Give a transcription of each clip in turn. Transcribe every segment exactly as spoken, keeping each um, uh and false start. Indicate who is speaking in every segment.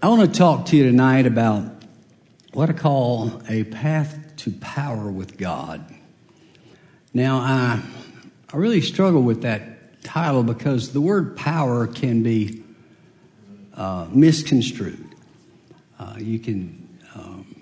Speaker 1: I want to talk to you tonight about what I call a path to power with God. Now, I, I really struggle with that title because the word power can be uh, misconstrued. Uh, you can, um,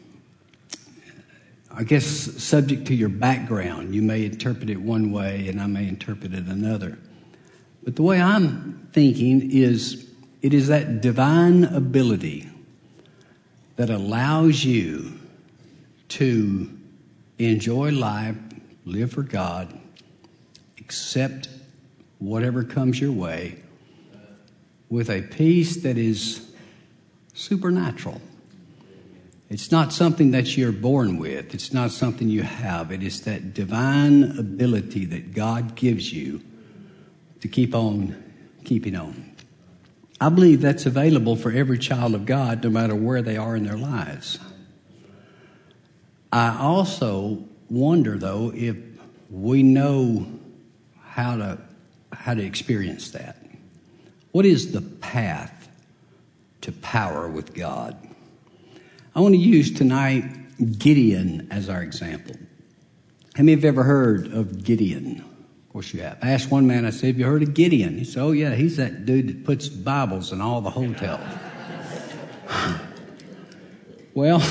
Speaker 1: I guess, subject to your background, you may interpret it one way and I may interpret it another. But the way I'm thinking is it is that divine ability that allows you to enjoy life, live for God, accept whatever comes your way with a peace that is supernatural. It's not something that you're born with. It's not something you have. It is that divine ability that God gives you to keep on keeping on. I believe that's available for every child of God, no matter where they are in their lives. I also wonder, though, if we know how to how to experience that. What is the path to power with God? I want to use tonight Gideon as our example. How many have ever heard of Gideon? Of course you have. I asked one man, I said, have you heard of Gideon? He said, oh yeah, he's that dude that puts Bibles in all the hotels. Well,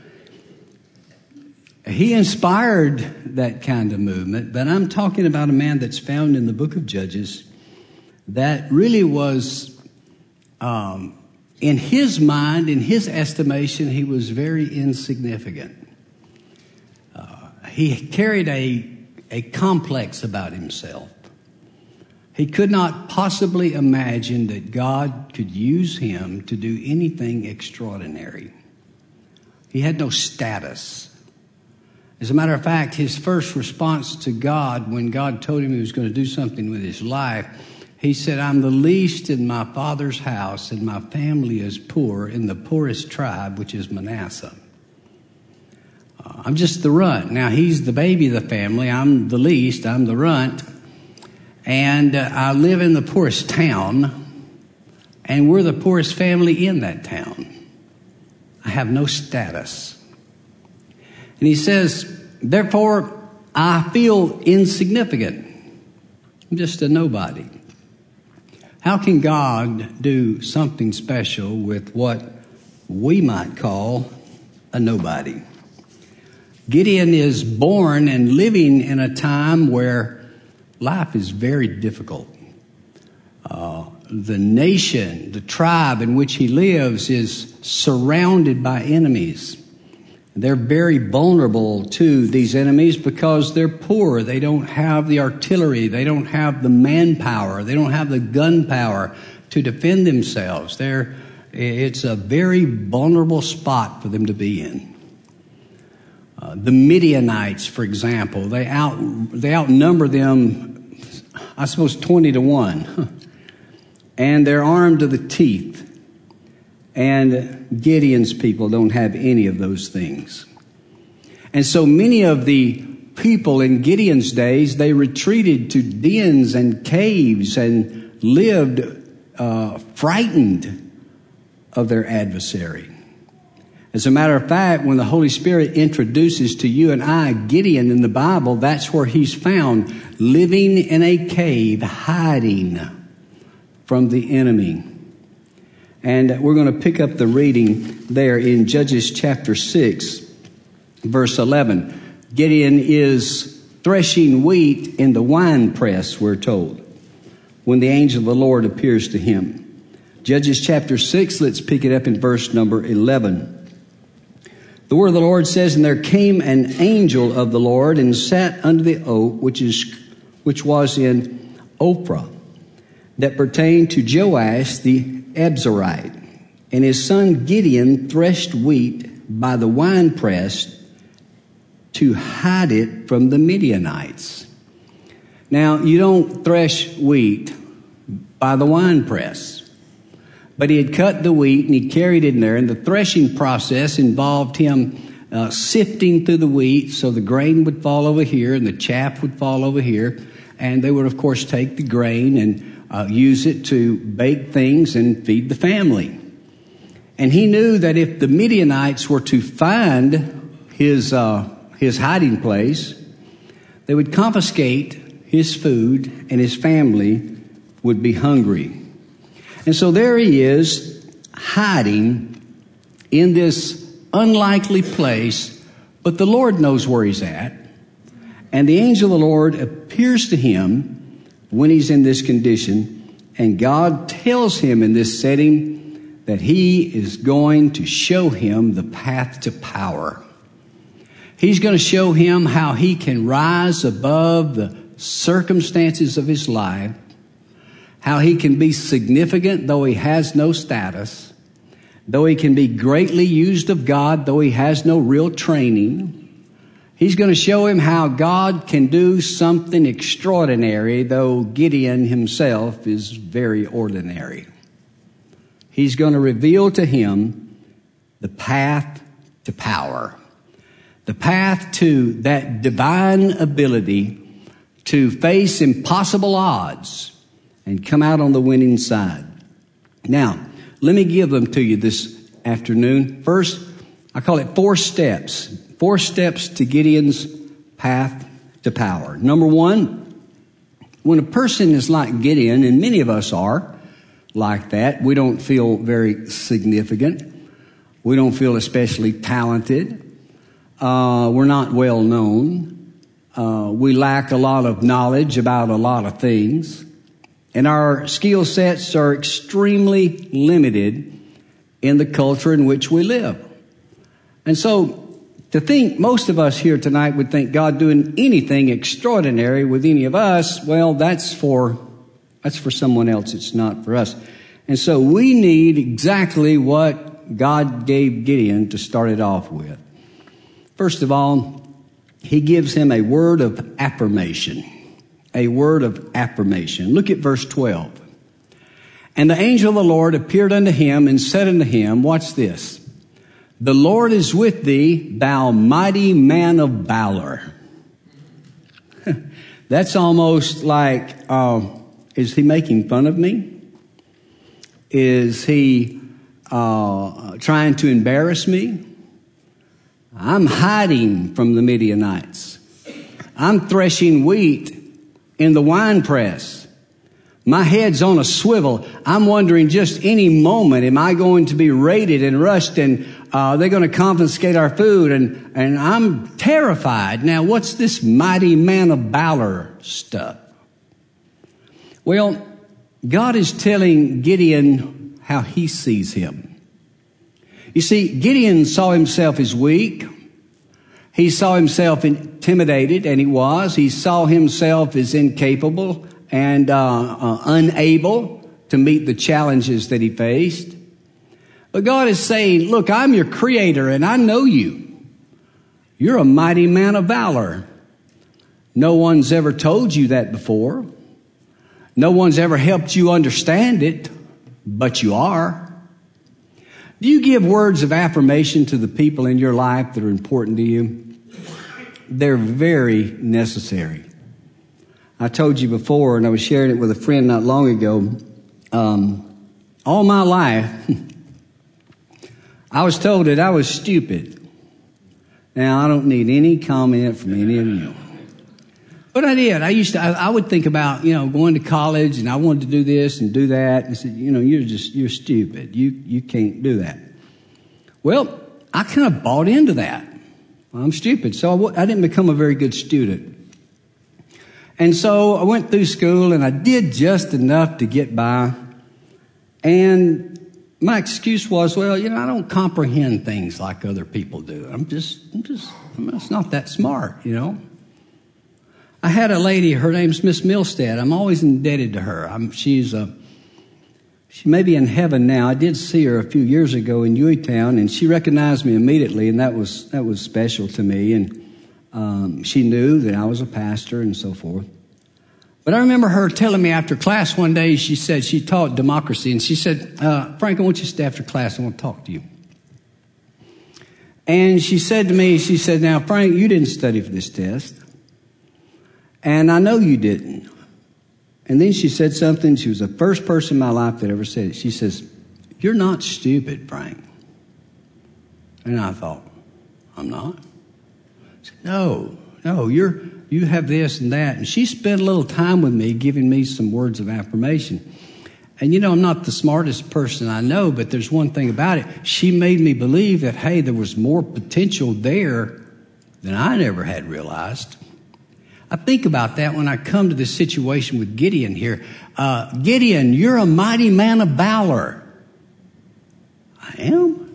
Speaker 1: he inspired that kind of movement, but I'm talking about a man that's found in the book of Judges that really was, um, in his mind, in his estimation, he was very insignificant. Uh, he carried a a complex about himself. He could not possibly imagine that God could use him to do anything extraordinary. He had no status. As a matter of fact, his first response to God, when God told him he was going to do something with his life, he said, I'm the least in my father's house, and my family is poor, in the poorest tribe, which is Manasseh. I'm just the runt. Now, he's the baby of the family. I'm the least. I'm the runt. And uh, I live in the poorest town, and we're the poorest family in that town. I have no status. And he says, therefore, I feel insignificant. I'm just a nobody. How can God do something special with what we might call a nobody? Gideon is born and living in a time where life is very difficult. Uh, the nation, the tribe in which he lives is surrounded by enemies. They're very vulnerable to these enemies because they're poor. They don't have the artillery. They don't have the manpower. They don't have the gunpowder to defend themselves. They're, it's a very vulnerable spot for them to be in. Uh, the Midianites, for example, they out they outnumber them, I suppose, twenty to one. And they're armed to the teeth. And Gideon's people don't have any of those things. And so many of the people in Gideon's days, they retreated to dens and caves and lived uh, frightened of their adversary. As a matter of fact, when the Holy Spirit introduces to you and I Gideon in the Bible, that's where he's found, living in a cave, hiding from the enemy. And we're going to pick up the reading there in Judges chapter six, verse eleven. Gideon is threshing wheat in the winepress, we're told, when the angel of the Lord appears to him. Judges chapter six, let's pick it up in verse number eleven. The word of the Lord says, and there came an angel of the Lord and sat under the oak, which is which was in Ophrah, that pertained to Joash the Abzerite. And his son Gideon threshed wheat by the winepress to hide it from the Midianites. Now, you don't thresh wheat by the winepress. But he had cut the wheat and he carried it in there. And the threshing process involved him uh, sifting through the wheat so the grain would fall over here and the chaff would fall over here. And they would, of course, take the grain and uh, use it to bake things and feed the family. And he knew that if the Midianites were to find his, uh, his hiding place, they would confiscate his food and his family would be hungry. And so there he is, hiding in this unlikely place, but the Lord knows where he's at. And the angel of the Lord appears to him when he's in this condition, and God tells him in this setting that he is going to show him the path to power. He's going to show him how he can rise above the circumstances of his life, how he can be significant though he has no status, though he can be greatly used of God though he has no real training. He's going to show him how God can do something extraordinary, though Gideon himself is very ordinary. He's going to reveal to him the path to power, the path to that divine ability to face impossible odds and come out on the winning side. Now, let me give them to you this afternoon. First, I call it four steps. Four steps to Gideon's path to power. Number one, when a person is like Gideon, and many of us are like that, we don't feel very significant. We don't feel especially talented. Uh, we're not well known. Uh, we lack a lot of knowledge about a lot of things. And our skill sets are extremely limited in the culture in which we live. And so, to think most of us here tonight would think God doing anything extraordinary with any of us, well, that's for that's for someone else. It's not for us. And so we need exactly what God gave Gideon to start it off with. First of all, he gives him a word of affirmation. A word of affirmation. Look at verse twelve. And the angel of the Lord appeared unto him and said unto him, watch this. The Lord is with thee, thou mighty man of valor. That's almost like, uh, is he making fun of me? Is he uh, trying to embarrass me? I'm hiding from the Midianites. I'm threshing wheat in the wine press. My head's on a swivel. I'm wondering just any moment, am I going to be raided and rushed and uh, they're going to confiscate our food? And, and I'm terrified. Now, what's this mighty man of valor stuff? Well, God is telling Gideon how he sees him. You see, Gideon saw himself as weak. He saw himself intimidated, and he was. He saw himself as incapable and uh, uh, unable to meet the challenges that he faced. But God is saying, look, I'm your creator and I know you. You're a mighty man of valor. No one's ever told you that before. No one's ever helped you understand it, but you are. Do you give words of affirmation to the people in your life that are important to you? They're very necessary. I told you before, and I was sharing it with a friend not long ago, um, all my life, I was told that I was stupid. Now, I don't need any comment from any of you. But I did. I used to, I, I would think about, you know, going to college and I wanted to do this and do that. And I said, you know, you're just, you're stupid. You, you can't do that. Well, I kind of bought into that. I'm stupid. So I, w- I didn't become a very good student. And so I went through school and I did just enough to get by. And my excuse was, well, you know, I don't comprehend things like other people do. I'm just, I'm just, I'm just not that smart, you know. I had a lady, her name's Miss Milstead. I'm always indebted to her. I'm, she's a, she may be in heaven now. I did see her a few years ago in Hueytown, and she recognized me immediately, and that was that was special to me. And um, she knew that I was a pastor and so forth. But I remember her telling me after class one day, she said, she taught democracy, and she said, uh, Frank, I want you to stay after class. I want to talk to you. And she said to me, she said, now, Frank, you didn't study for this test. And I know you didn't. And then she said something. She was the first person in my life that ever said it. She says, you're not stupid, Frank. And I thought, I'm not. I said, no, no, you're, you have this and that. And she spent a little time with me, giving me some words of affirmation. And, you know, I'm not the smartest person I know, but there's one thing about it. She made me believe that, hey, there was more potential there than I never had realized. I think about that when I come to this situation with Gideon here. Uh, Gideon, you're a mighty man of valor. I am.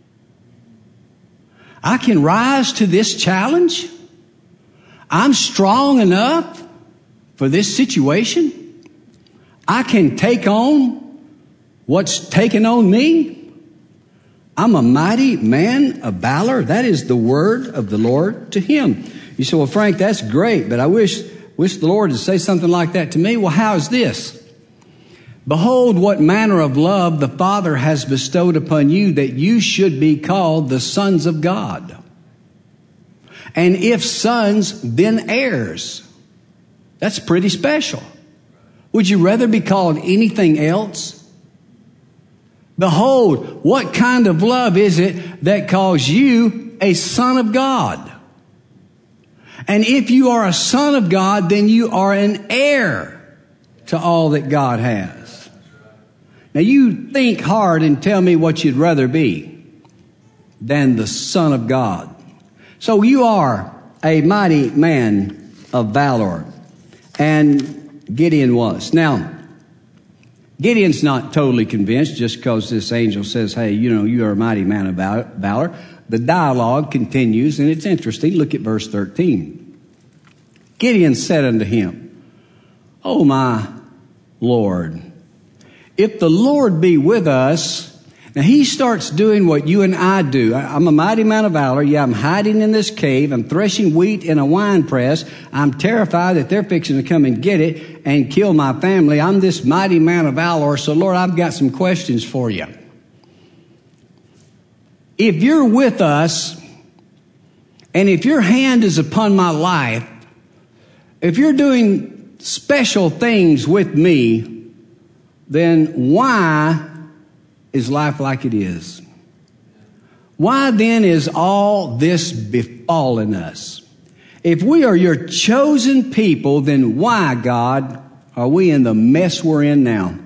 Speaker 1: I can rise to this challenge. I'm strong enough for this situation. I can take on what's taken on me. I'm a mighty man of valor. That is the word of the Lord to him. You say, well, Frank, that's great, but I wish, wish the Lord to say something like that to me. Well, how is this? Behold, what manner of love the Father has bestowed upon you, that you should be called the sons of God. And if sons, then heirs. That's pretty special. Would you rather be called anything else? Behold, what kind of love is it that calls you a son of God? And if you are a son of God, then you are an heir to all that God has. Now you think hard and tell me what you'd rather be than the son of God. So you are a mighty man of valor. And Gideon was. Now, Gideon's not totally convinced just because this angel says, hey, you know, you are a mighty man of valor. The dialogue continues, and it's interesting. Look at verse thirteen. Gideon said unto him, O my Lord, if the Lord be with us. Now he starts doing what you and I do. I'm a mighty man of valor. Yeah, I'm hiding in this cave. I'm threshing wheat in a wine press. I'm terrified that they're fixing to come and get it and kill my family. I'm this mighty man of valor. So Lord, I've got some questions for you. If you're with us, and if your hand is upon my life, if you're doing special things with me, then why is life like it is? Why then is all this befallen us? If we are your chosen people, then why, God, are we in the mess we're in now?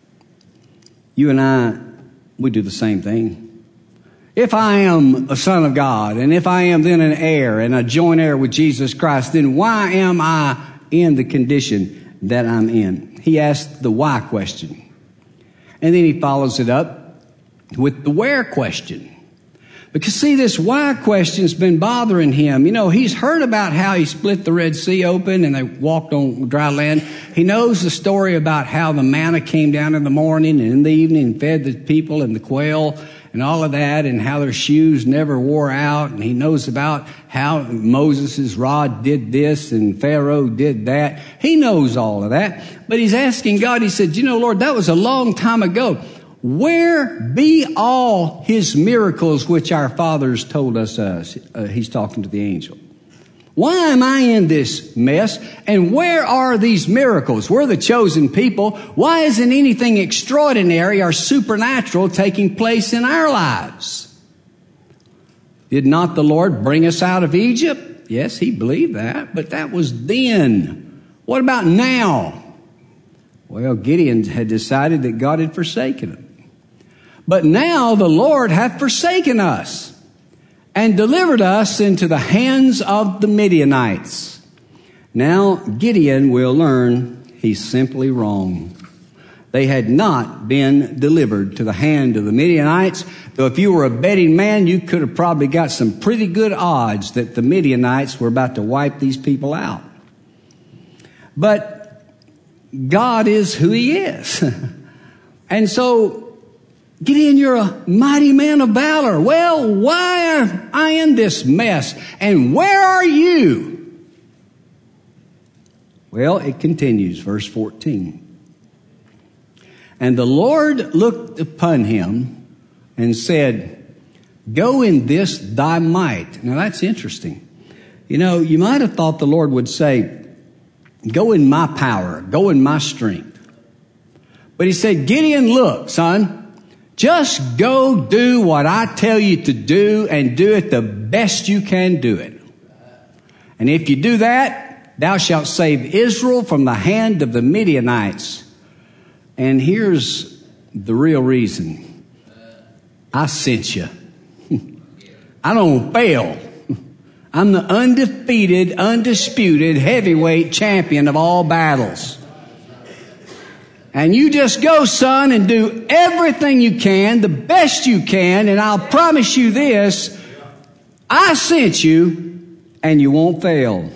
Speaker 1: You and I, we do the same thing. If I am a son of God, and if I am then an heir and a joint heir with Jesus Christ, then why am I in the condition that I'm in? He asked the why question. And then he follows it up with the where question. Because see, this why question's been bothering him. You know, he's heard about how he split the Red Sea open and they walked on dry land. He knows the story about how the manna came down in the morning and in the evening and fed the people and the quail and all of that, and how their shoes never wore out. And he knows about how Moses' rod did this and Pharaoh did that. He knows all of that. But he's asking God, he said, you know, Lord, that was a long time ago. Where be all his miracles which our fathers told us? us? Uh, he's talking to the angel. Why am I in this mess? And where are these miracles? We're the chosen people. Why isn't anything extraordinary or supernatural taking place in our lives? Did not the Lord bring us out of Egypt? Yes, he believed that, but that was then. What about now? Well, Gideon had decided that God had forsaken him. But now the Lord hath forsaken us and delivered us into the hands of the Midianites. Now Gideon will learn he's simply wrong. They had not been delivered to the hand of the Midianites, though if you were a betting man, you could have probably got some pretty good odds that the Midianites were about to wipe these people out. But God is who he is. And so, Gideon, you're a mighty man of valor. Well, why am I in this mess? And where are you? Well, it continues, verse fourteen. And the Lord looked upon him and said, go in this thy might. Now that's interesting. You know, you might have thought the Lord would say, go in my power, go in my strength. But he said, Gideon, look, son, Just go do what I tell you to do and do it the best you can do it. And if you do that, thou shalt save Israel from the hand of the Midianites. And here's the real reason. I sent you. I don't fail. I'm the undefeated, undisputed heavyweight champion of all battles. And you just go, son, and do everything you can, the best you can, and I'll promise you this, I sent you, and you won't fail.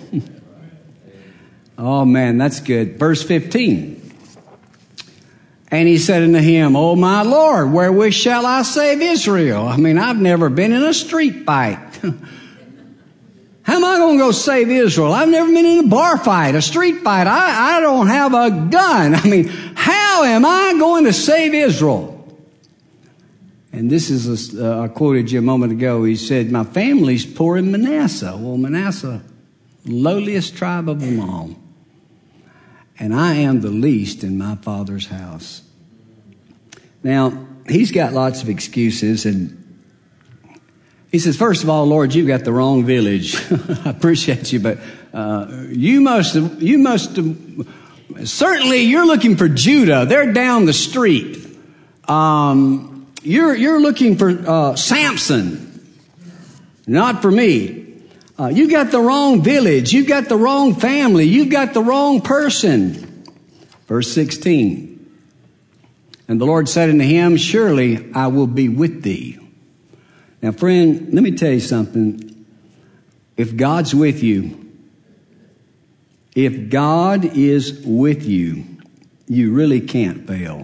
Speaker 1: Oh, man, that's good. Verse fifteen. And he said unto him, O my Lord, wherewith shall I save Israel? I mean, I've never been in a street fight. How am I going to go save Israel? I've never been in a bar fight, a street fight. I, I don't have a gun. I mean, how am I going to save Israel? And this is, a, uh, I quoted you a moment ago. He said, my family's poor in Manasseh. Well, Manasseh, lowliest tribe of them all. And I am the least in my father's house. Now, he's got lots of excuses, and he says, first of all, Lord, you've got the wrong village. I appreciate you, but uh, you must have, you must have, certainly you're looking for Judah. They're down the street. Um, you're, you're looking for uh, Samson, not for me. Uh, you've got the wrong village. You've got the wrong family. You've got the wrong person. Verse sixteen. And the Lord said unto him, surely I will be with thee. Now, friend, let me tell you something. If God's with you, if God is with you, you really can't fail.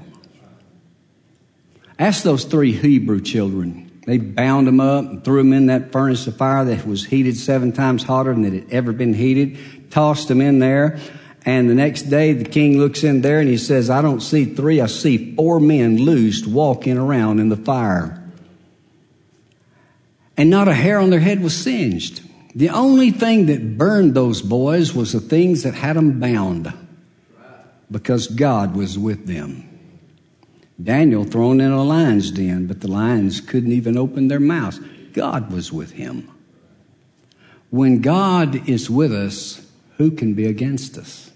Speaker 1: Ask those three Hebrew children. They bound them up and threw them in that furnace of fire that was heated seven times hotter than it had ever been heated, tossed them in there. And the next day, the king looks in there and he says, I don't see three, I see four men loosed walking around in the fire. And not a hair on their head was singed. The only thing that burned those boys was the things that had them bound, because God was with them. Daniel thrown in a lion's den, but the lions couldn't even open their mouths. God was with him. When God is with us, who can be against us?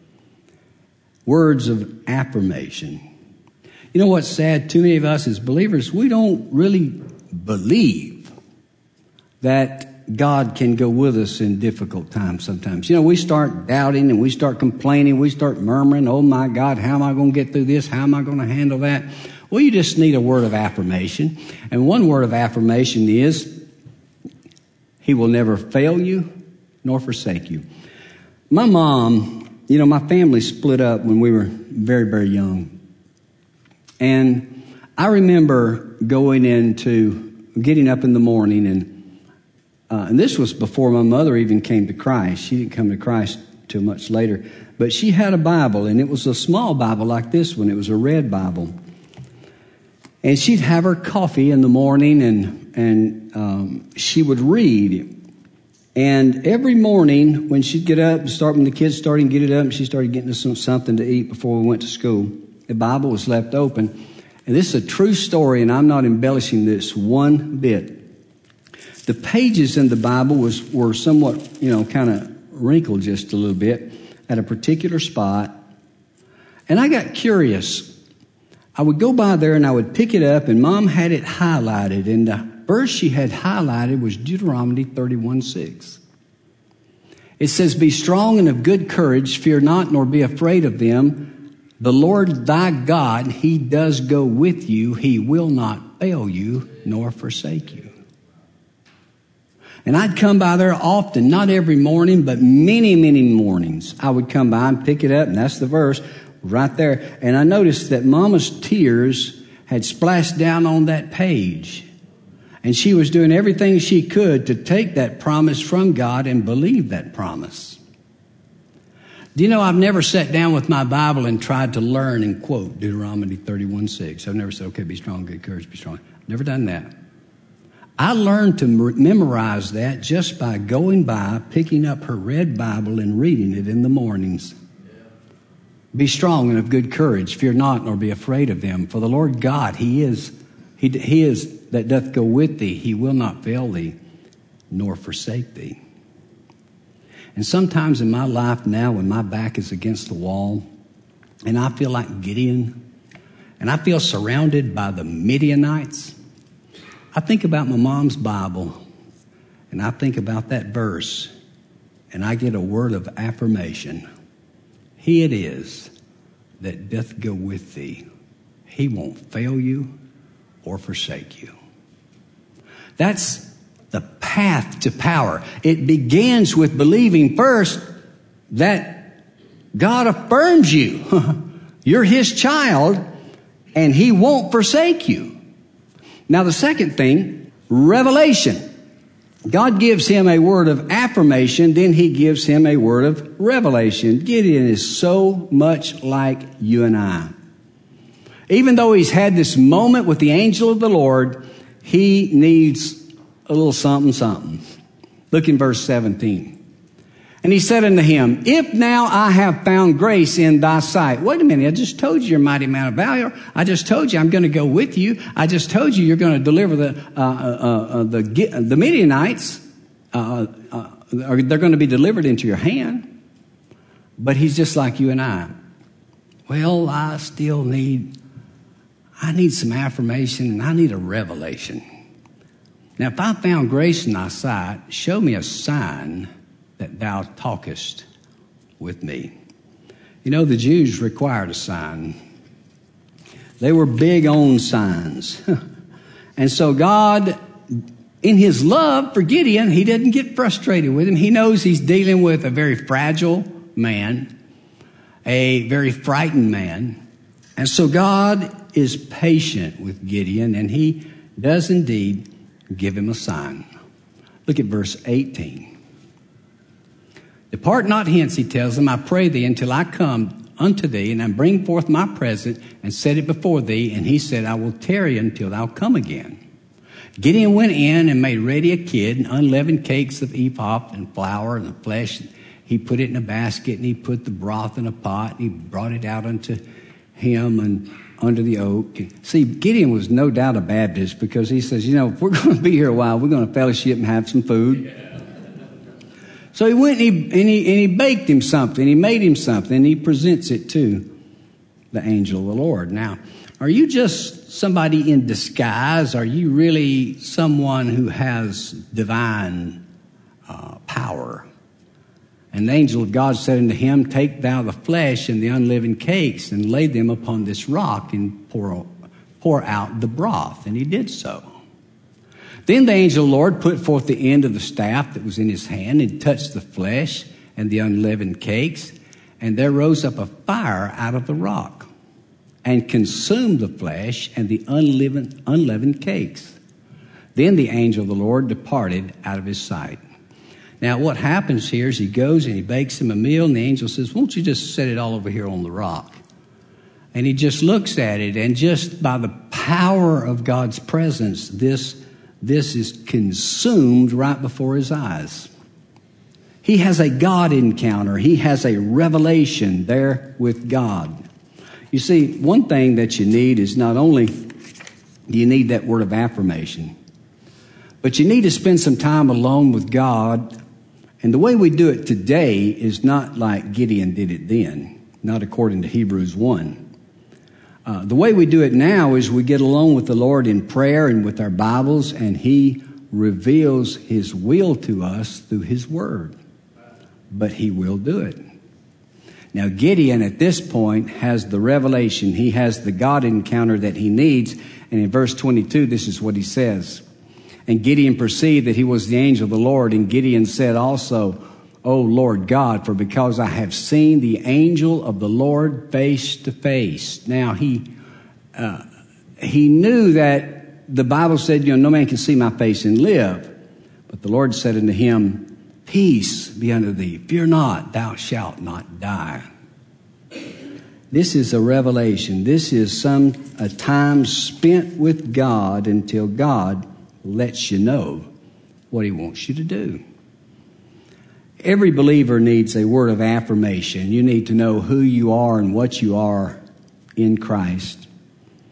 Speaker 1: Words of affirmation. You know what's sad? Too many of us as believers, we don't really believe that God can go with us in difficult times sometimes. You know, we start doubting and we start complaining. We start murmuring, oh my God, how am I going to get through this? How am I going to handle that? Well, you just need a word of affirmation. And one word of affirmation is, He will never fail you nor forsake you. My mom, you know, my family split up when we were very, very young. And I remember going into, getting up in the morning and Uh, and this was before my mother even came to Christ. She didn't come to Christ till much later. But she had a Bible, and it was a small Bible like this one. It was a red Bible. And she'd have her coffee in the morning, and, and um, she would read. And every morning when she'd get up, start when the kids started to get it up, and she started getting us some, something to eat before we went to school, the Bible was left open. And this is a true story, and I'm not embellishing this one bit. The pages in the Bible was were somewhat, you know, kind of wrinkled just a little bit at a particular spot. And I got curious. I would go by there and I would pick it up, and Mom had it highlighted. And the verse she had highlighted was Deuteronomy thirty-one six. It says, be strong and of good courage, fear not, nor be afraid of them. The Lord thy God, He does go with you. He will not fail you nor forsake you. And I'd come by there often, not every morning, but many, many mornings. I would come by and pick it up, and that's the verse right there. And I noticed that Mama's tears had splashed down on that page. And she was doing everything she could to take that promise from God and believe that promise. Do you know, I've never sat down with my Bible and tried to learn and quote Deuteronomy thirty-one six. I've never said, okay, be strong, good courage, be strong. Never done that. I learned to memorize that just by going by, picking up her red Bible and reading it in the mornings. Be strong and of good courage. Fear not, nor be afraid of them. For the Lord God, He is He, he is that doth go with thee. He will not fail thee, nor forsake thee. And sometimes in my life now, when my back is against the wall, and I feel like Gideon, and I feel surrounded by the Midianites, I think about my mom's Bible, and I think about that verse, and I get a word of affirmation. He it is that doth go with thee. He won't fail you or forsake you. That's the path to power. It begins with believing first that God affirms you. You're his child, and he won't forsake you. Now, the second thing, revelation. God gives him a word of affirmation, then he gives him a word of revelation. Gideon is so much like you and I. Even though he's had this moment with the angel of the Lord, he needs a little something, something. Look in verse seventeen. And he said unto him, if now I have found grace in thy sight. Wait a minute, I just told you you're a mighty man of valor. I just told you I'm going to go with you. I just told you you're going to deliver the uh, uh, uh, the, the Midianites. Uh, uh, they're going to be delivered into your hand. But he's just like you and I. Well, I still need, I need some affirmation, and I need a revelation. Now, if I found grace in thy sight, show me a sign that thou talkest with me. You know, the Jews required a sign. They were big on signs. And so God, in his love for Gideon, he doesn't get frustrated with him. He knows he's dealing with a very fragile man, a very frightened man. And so God is patient with Gideon, and he does indeed give him a sign. Look at verse eighteen. Depart not hence, he tells them, I pray thee, until I come unto thee, and I bring forth my present, and set it before thee. And he said, I will tarry until thou come again. Gideon went in and made ready a kid, and unleavened cakes of ephah and flour and the flesh. He put it in a basket, and he put the broth in a pot, and he brought it out unto him and under the oak. See, Gideon was no doubt a Baptist, because he says, you know, if we're going to be here a while, we're going to fellowship and have some food. So he went and he, and he, and he baked him something. He made him something. And he presents it to the angel of the Lord. Now, are you just somebody in disguise? Are you really someone who has divine uh, power? And the angel of God said unto him, take thou the flesh and the unleavened cakes, and lay them upon this rock, and pour, pour out the broth. And he did so. Then the angel of the Lord put forth the end of the staff that was in his hand, and touched the flesh and the unleavened cakes. And there rose up a fire out of the rock, and consumed the flesh and the unleavened, unleavened cakes. Then the angel of the Lord departed out of his sight. Now what happens here is he goes and he bakes him a meal, and the angel says, won't you just set it all over here on the rock? And he just looks at it, and just by the power of God's presence, this This is consumed right before his eyes. He has a God encounter. He has a revelation there with God. You see, one thing that you need is not only do you need that word of affirmation, but you need to spend some time alone with God. And the way we do it today is not like Gideon did it then, not according to Hebrews one. Uh, the way we do it now is we get along with the Lord in prayer and with our Bibles, and he reveals his will to us through his word. But he will do it. Now, Gideon at this point has the revelation. He has the God encounter that he needs. And in verse twenty-two, this is what he says. And Gideon perceived that he was the angel of the Lord. And Gideon said also, O Lord God, for because I have seen the angel of the Lord face to face. Now, he uh, he knew that the Bible said, you know, no man can see my face and live. But the Lord said unto him, peace be unto thee. Fear not, thou shalt not die. This is a revelation. This is some a time spent with God until God lets you know what he wants you to do. Every believer needs a word of affirmation. You need to know who you are and what you are in Christ.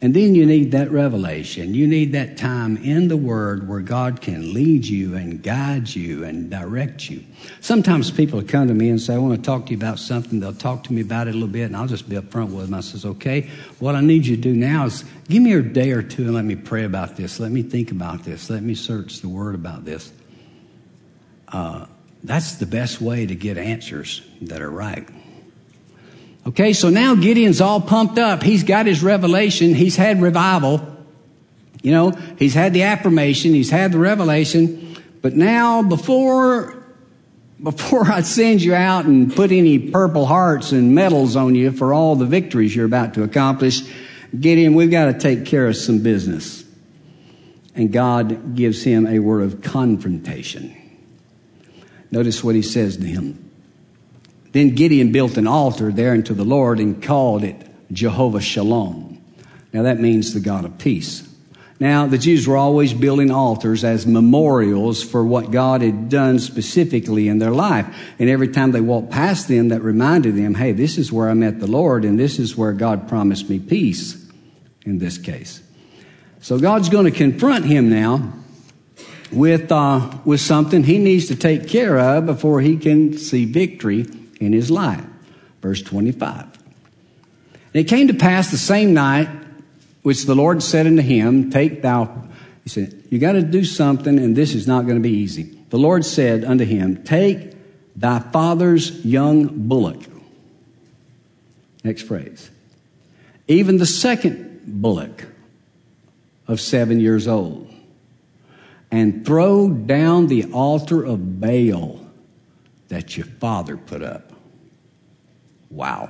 Speaker 1: And then you need that revelation. You need that time in the Word where God can lead you and guide you and direct you. Sometimes people come to me and say, I want to talk to you about something. They'll talk to me about it a little bit, and I'll just be up front with them. I says, okay, what I need you to do now is give me a day or two and let me pray about this. Let me think about this. Let me search the Word about this. Uh, that's the best way to get answers that are right. Okay, so now Gideon's all pumped up. He's got his revelation. He's had revival. You know, he's had the affirmation. He's had the revelation. But now, before, before I send you out and put any purple hearts and medals on you for all the victories you're about to accomplish, Gideon, we've got to take care of some business. And God gives him a word of confrontation. Notice what he says to him. Then Gideon built an altar there unto the Lord and called it Jehovah Shalom. Now that means the God of peace. Now the Jews were always building altars as memorials for what God had done specifically in their life. And every time they walked past them, that reminded them, hey, this is where I met the Lord and this is where God promised me peace in this case. So God's going to confront him now with, uh, with something he needs to take care of before he can see victory in his life. Verse twenty-five. And it came to pass the same night which the Lord said unto him, take thou, he said, you got to do something and this is not going to be easy. The Lord said unto him, take thy father's young bullock. Next phrase. Even the second bullock of seven years old, and throw down the altar of Baal that your father put up. Wow.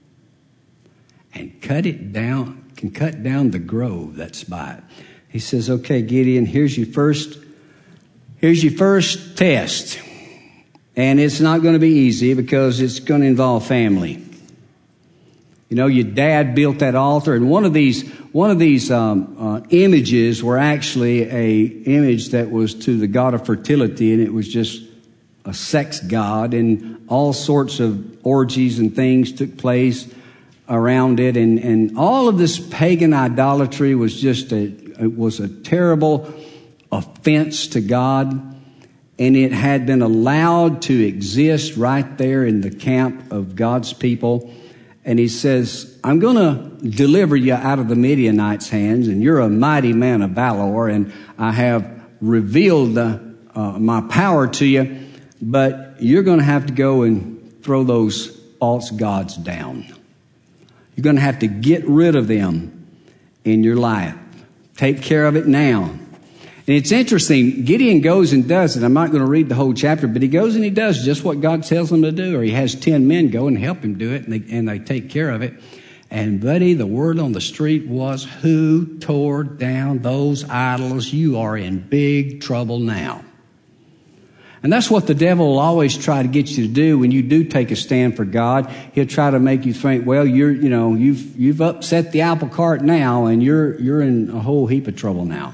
Speaker 1: And cut it down, can cut down the grove that's by it. He says, okay, Gideon, here's your first, here's your first test. And it's not going to be easy because it's going to involve family. You know, your dad built that altar, and one of these, one of these um, uh, images were actually a image that was to the god of fertility, and it was just a sex god, and all sorts of orgies and things took place around it, and, and all of this pagan idolatry was just a it was a terrible offense to God, and it had been allowed to exist right there in the camp of God's people. And he says, I'm going to deliver you out of the Midianites' hands, and you're a mighty man of valor, and I have revealed the, uh, my power to you. But you're going to have to go and throw those false gods down. You're going to have to get rid of them in your life. Take care of it now. And it's interesting, Gideon goes and does it. I'm not going to read the whole chapter, but he goes and he does just what God tells him to do. Or he has ten men go and help him do it, and they, and they take care of it. And buddy, the word on the street was, who tore down those idols? You are in big trouble now. And that's what the devil will always try to get you to do when you do take a stand for God. He'll try to make you think, well, you're, you know, you've, you've upset the apple cart now, and you're, you're in a whole heap of trouble now.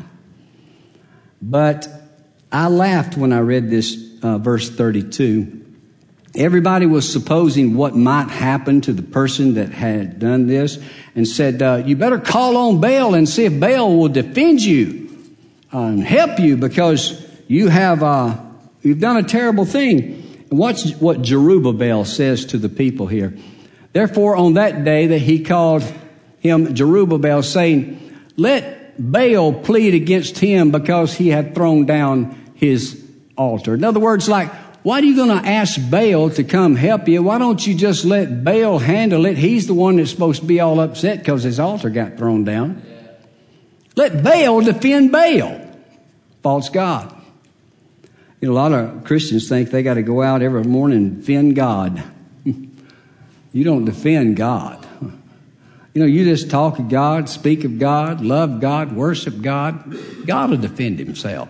Speaker 1: But I laughed when I read this, uh, verse thirty-two. Everybody was supposing what might happen to the person that had done this, and said, uh, you better call on Baal and see if Baal will defend you uh, and help you, because you have, uh, you've done a terrible thing. And watch what Jerubbaal says to the people here. Therefore, on that day that he called him Jerubbaal, saying, let Baal plead against him because he had thrown down his altar. In other words, like, why are you going to ask Baal to come help you? Why don't you just let Baal handle it? He's the one that's supposed to be all upset because his altar got thrown down. Let Baal defend Baal, false god. You know, a lot of Christians think they got to go out every morning and defend God. You don't defend God. You know, you just talk of God, speak of God, love God, worship God. God will defend himself.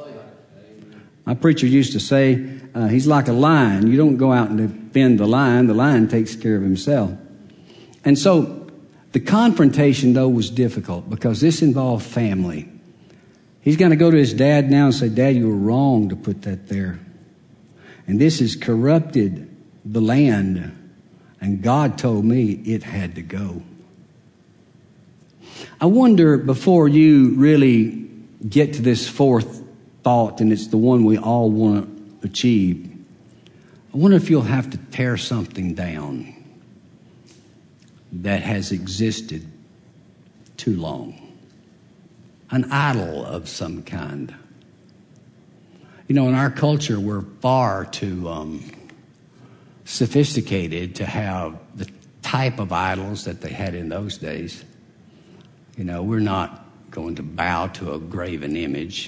Speaker 1: My preacher used to say, uh, he's like a lion. You don't go out and defend the lion. The lion takes care of himself. And so the confrontation, though, was difficult because this involved family. He's going to go to his dad now and say, Dad, you were wrong to put that there. And this has corrupted the land. And God told me it had to go. I wonder, before you really get to this fourth thought, and it's the one we all want to achieve, I wonder if you'll have to tear something down that has existed too long. An idol of some kind. You know, in our culture, we're far too um, sophisticated to have the type of idols that they had in those days. You know, we're not going to bow to a graven image.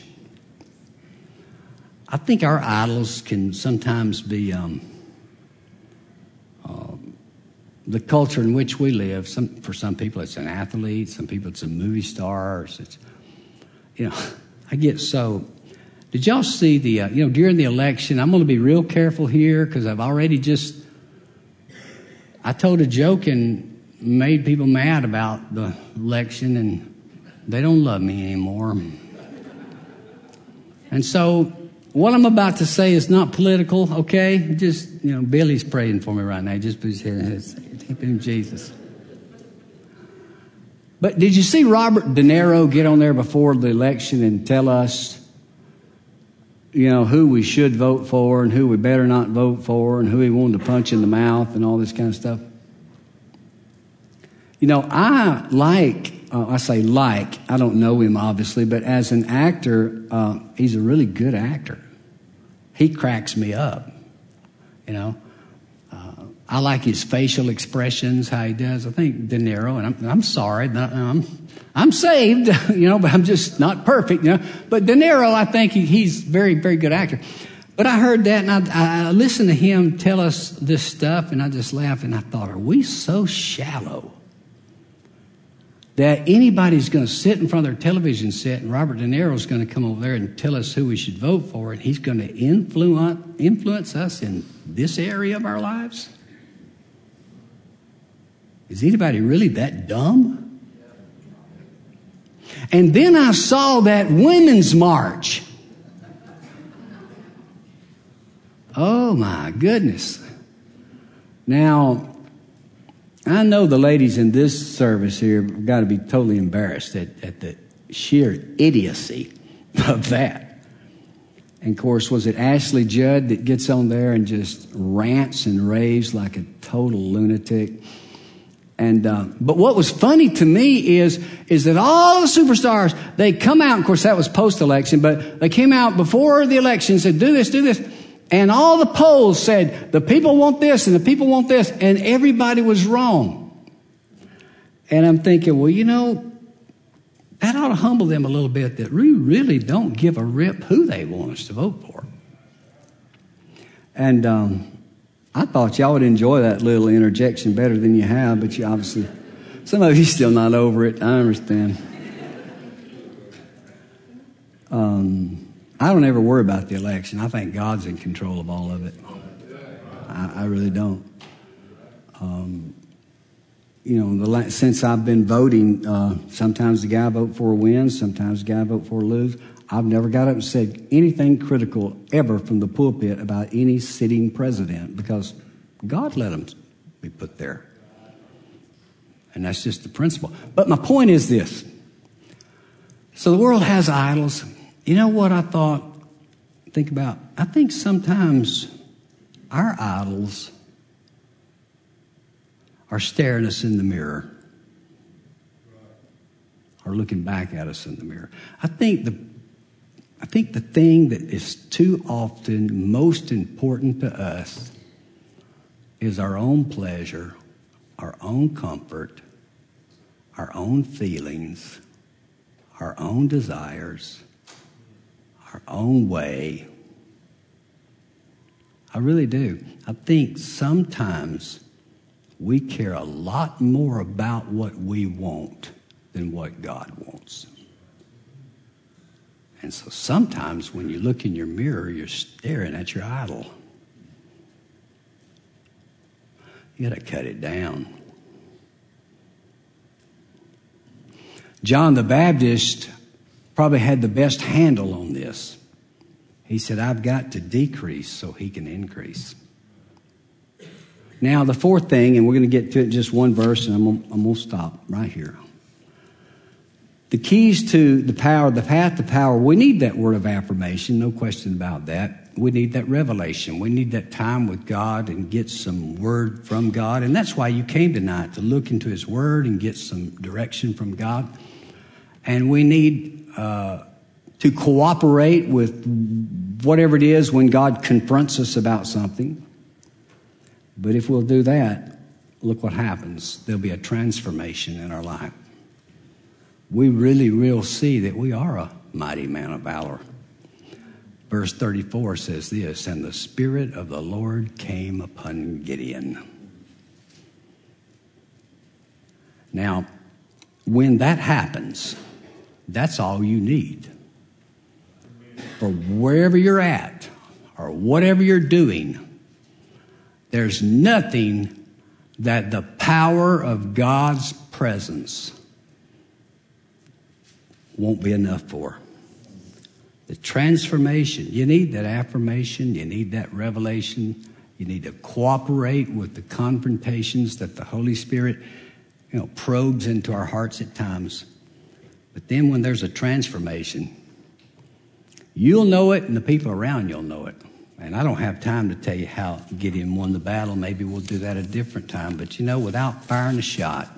Speaker 1: I think our idols can sometimes be um, uh, the culture in which we live. Some, for some people, it's an athlete. Some people, it's a movie star. It's, you know, I get so... Did y'all see the, uh, you know, during the election, I'm going to be real careful here because I've already just, I told a joke and made people mad about the election, and they don't love me anymore. And so what I'm about to say is not political, okay? Just, you know, Billy's praying for me right now. Just put his head in Jesus. But did you see Robert De Niro get on there before the election and tell us, you know, who we should vote for and who we better not vote for and who he wanted to punch in the mouth and all this kind of stuff? You know, I like, uh, I say like, I don't know him obviously, but as an actor, uh, he's a really good actor. He cracks me up, you know. Uh, I like his facial expressions, how he does. I think De Niro, and I'm, I'm sorry, I'm, I'm saved, you know, but I'm just not perfect, you know. But De Niro, I think he, he's a very, very good actor. But I heard that, and I, I listened to him tell us this stuff, and I just laughed, and I thought, are we so shallow that anybody's going to sit in front of their television set, and Robert De Niro's going to come over there and tell us who we should vote for, and he's going to influence, influence us in this area of our lives? Is anybody really that dumb? And then I saw that women's march. Oh, my goodness. Now, I know the ladies in this service here have got to be totally embarrassed at, at the sheer idiocy of that. And, of course, was it Ashley Judd that gets on there and just rants and raves like a total lunatic? And uh, but what was funny to me is is that all the superstars, they come out, of course that was post-election, but they came out before the election and said, do this, do this. And all the polls said, the people want this and the people want this, and everybody was wrong. And I'm thinking, well, you know, that ought to humble them a little bit, that we really don't give a rip who they want us to vote for. And um I thought y'all would enjoy that little interjection better than you have, but you obviously, some of you still not over it. I understand. Um, I don't ever worry about the election. I think God's in control of all of it. I, I really don't. Um, you know, the, since I've been voting, uh, sometimes the guy I vote for wins, sometimes the guy I vote for loses. I've never got up and said anything critical ever from the pulpit about any sitting president because God let them be put there. And that's just the principle. But my point is this. So the world has idols. You know what I thought, think about? I think sometimes our idols are staring us in the mirror or looking back at us in the mirror. I think the I think the thing that is too often most important to us is our own pleasure, our own comfort, our own feelings, our own desires, our own way. I really do. I think sometimes we care a lot more about what we want than what God wants. And so sometimes when you look in your mirror, you're staring at your idol. You got to cut it down. John the Baptist probably had the best handle on this. He said, I've got to decrease so he can increase. Now, the fourth thing, and we're going to get to it in just one verse, and I'm going, I'm going to stop right here. the keys to the power, the path to power, we need that word of affirmation, no question about that. We need that revelation. We need that time with God and get some word from God. And that's why you came tonight, to look into his word and get some direction from God. And we need uh, to cooperate with whatever it is when God confronts us about something. But if we'll do that, look what happens. There'll be a transformation in our life. We really will see that we are a mighty man of valor. Verse thirty-four says this, and the Spirit of the Lord came upon Gideon. Now, when that happens, that's all you need. For wherever you're at or whatever you're doing, there's nothing that the power of God's presence won't be enough for. The transformation, you need that affirmation, you need that revelation, you need to cooperate with the confrontations that the Holy Spirit, you know, probes into our hearts at times. But then when there's a transformation, you'll know it and the people around you'll know it. And I don't have time to tell you how Gideon won the battle. Maybe we'll do that a different time. But you know, without firing a shot,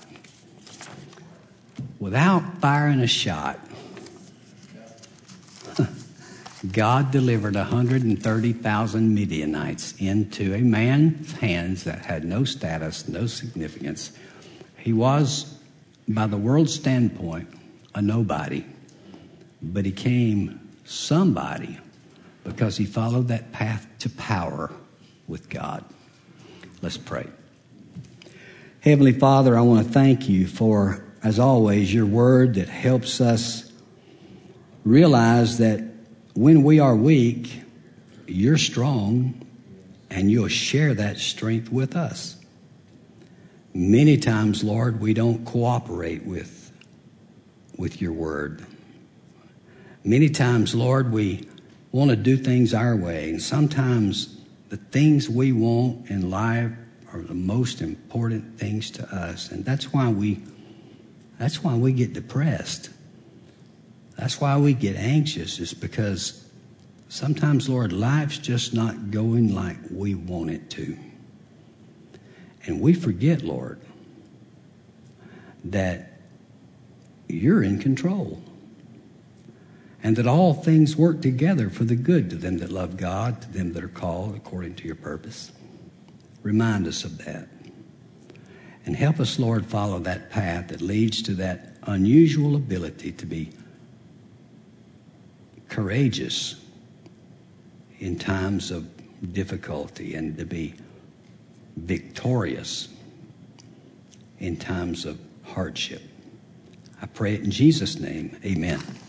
Speaker 1: without firing a shot, God delivered one hundred thirty thousand Midianites into a man's hands that had no status, no significance. He was, by the world's standpoint, a nobody. But he came somebody because he followed that path to power with God. Let's pray. Heavenly Father, I want to thank you for, as always, your word that helps us realize that when we are weak, you're strong, and you'll share that strength with us. Many times, Lord, we don't cooperate with, with your word. Many times, Lord, we want to do things our way, and sometimes the things we want in life are the most important things to us, and that's why we, that's why we get depressed. That's why we get anxious, is because sometimes, Lord, life's just not going like we want it to. And we forget, Lord, that you're in control and that all things work together for the good to them that love God, to them that are called according to your purpose. Remind us of that. And help us, Lord, follow that path that leads to that unusual ability to be courageous in times of difficulty and to be victorious in times of hardship. I pray it in Jesus' name. Amen.